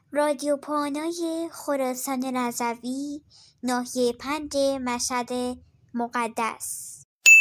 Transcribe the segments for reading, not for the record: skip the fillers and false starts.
رادیو پانای خراسان رضوی، ناحیه 5 مشهد مقدس.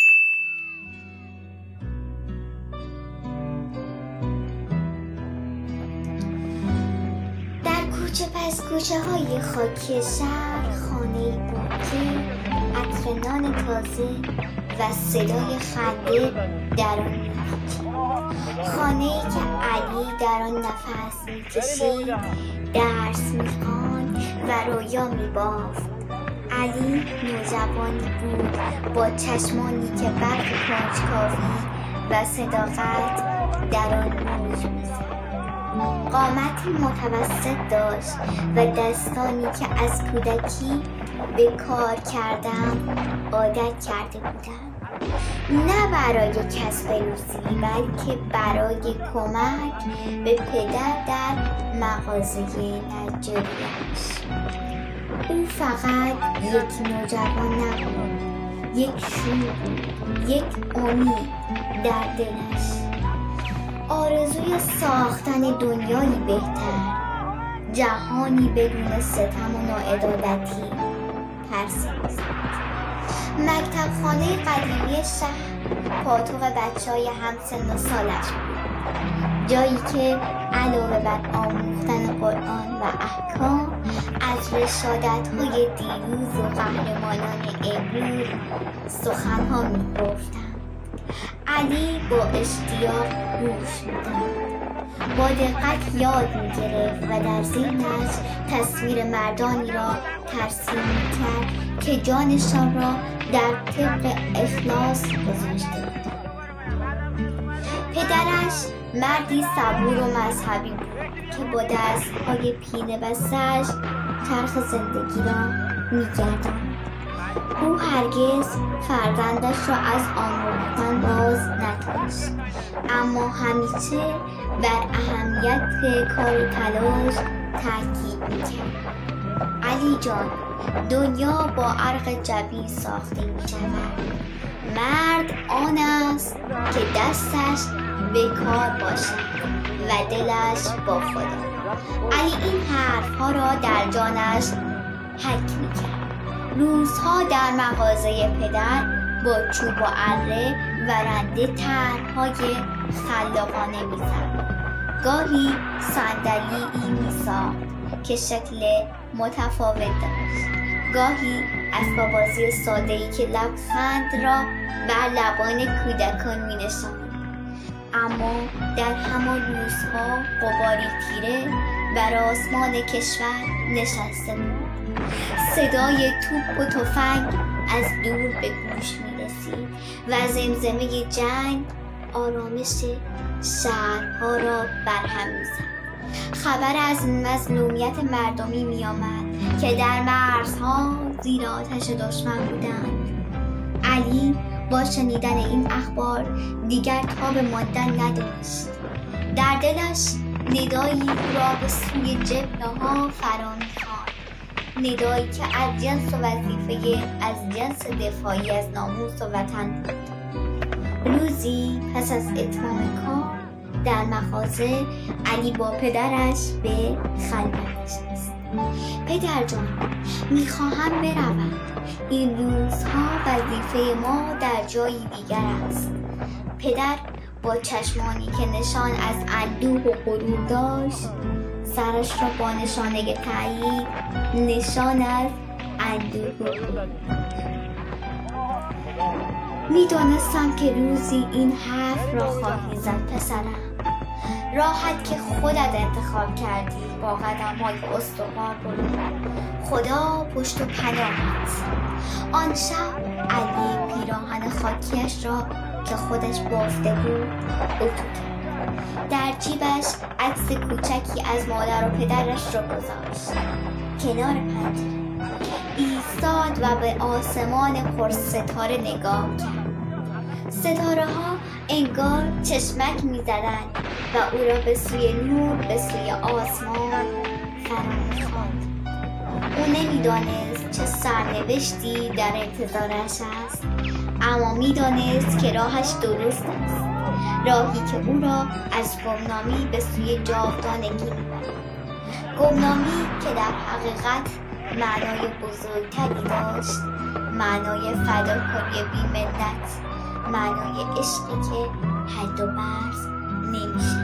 در کوچه پس کوچه های خاکی شهر خانه‌ای بود که عطر نان تازه و صدای خنده در آن می‌پیچید. خانه‌ای که علی در آن نفس می‌کشید، درس می‌خواند و رویا می‌بافت. علی نوجوانی بود با چشمانی که برق کنجکاوی و صداقت در آن موج می‌زد. قامتی متوسط داشت و دستانی که از کودکی به کار کردن عادت کرده بودند، نه برای کسب روزی بلکه برای کمک به پدر در مغازه نجاریش. او فقط یک نوجوان نبود، یک شور بود، یک امید در دلش، آرزوی ساختن دنیایی بهتر، جهانی بدون ستم و ناعدالتی ترسید. مکتب خانه قدیمی شهر پاتوق بچه‌های همسن و سالش بود، جایی که علاوه بر آموختن قرآن و احکام از رشادت‌های دیروز و قهرمانان امروز سخن‌ها می‌گفتند. علی با اشتیاق گوش می‌داد، با دقت یاد می‌گرفت و در ذهنش تصویر مردانی را ترسیم می‌کرد که جانشان را در طبق اخلاص گذاشته بودند. پدرش مردی صبور و مذهبی بود که با دست‌های پینه بسته‌اش چرخ زندگی را می‌گرداند. او هرگز فرزندش را از آموختن باز نداشت، اما همیشه بر اهمیت کار و تلاش تاکید می‌کرد. علی جان، دنیا با عرق جبین ساخته می‌شود. مرد آن است که دستش به کار باشد و دلش با خدا. علی این حرف‌ها را در جانش حک می‌کرد. روزها در مغازه پدر با چوب و اره و رنده طرح‌های خلاقانه می‌زد. گاهی صندلی‌ای می‌ساخت که شکل متفاوت داشت، گاهی اسباب‌بازی ساده‌ای که لبخند را بر لبان کودکان می‌نشاند. اما در همان روزها غباری تیره بر آسمان کشور نشسته بود. صدای توپ و تفنگ از دور به گوش می‌رسید و زمزمه جنگ آرامش شهرها را برهم می‌زد. خبر از مظلومیت مردمی می‌آمد که در مرزها زیر آتش دشمن بودند. علی با شنیدن این اخبار دیگر تاب ماندن نداشت. در دلش ندایی را به سوی جبهه‌ها فرا می‌خواند، ندایی که از جنس و وظیفه از جنس دفاعی از ناموس و وطن بود. روزی پس از اتمام کار در مغازه، علی با پدرش به خلوت نشست. پدر جان، میخواهم بروم. این روزها وظیفه ما در جایی دیگر است. پدر با چشمانی که نشان از اندوه و غرور داشت، سرش را با نشانه تایید نشان از اندوه و غرور. میدانستم که روزی این حرف را خواهی زد پسرم. راحت که خودت انتخاب کردی با قدم‌های استوار برو. خدا پشت و پناهت. آن شب علی پیراهن خاکیش را که خودش بافته بود اتو کرد. در جیبش عکس کوچکی از مادر و پدرش را گذاشت. کنار پنجره ایستاد و به آسمان پر ستاره نگاه کرد. ستاره ها انگار چشمک می‌زدند و او را به سوی نور، به سوی آسمان فرا می‌خواند. او نمی‌دانست چه سرنوشتی در انتظارش است، اما می‌دانست که راهش درست است، راهی که او را از گمنامی به سوی جاودانگی می‌برد. گمنامی که در حقیقت معنای بزرگتری داشت، معنای فداکاری بی‌منت، معنای عشقی که حد و مرز نمیشه.